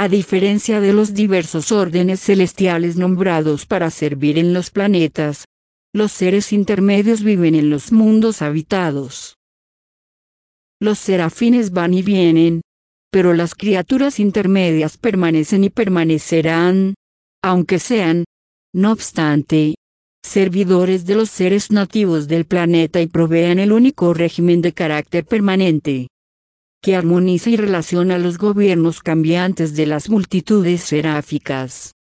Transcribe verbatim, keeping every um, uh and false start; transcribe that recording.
A diferencia de los diversos órdenes celestiales nombrados para servir en los planetas, los seres intermedios viven en los mundos habitados. Los serafines van y vienen, pero las criaturas intermedias permanecen y permanecerán, aunque sean, no obstante, servidores de los seres nativos del planeta y provean el único régimen de carácter permanente, que armoniza y relaciona los gobiernos cambiantes de las multitudes seráficas.